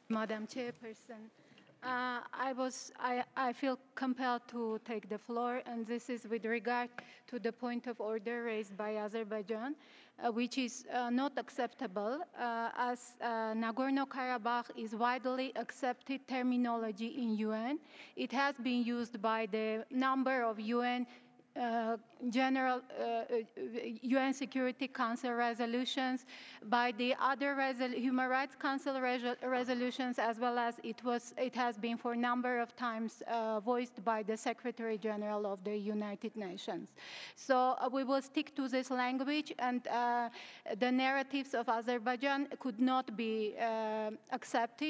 Madam Chairperson. I feel compelled to take the floor, and this is with regard to the point of order raised by Azerbaijan, which is not acceptable, as Nagorno-Karabakh is widely accepted terminology in UN. It has been used by the number of UN general UN Security Council resolutions, by the other Human Rights Council resolutions, as well as it has been for a number of times voiced by the Secretary General of the United Nations. So we will stick to this language, and the narratives of Azerbaijan could not be accepted.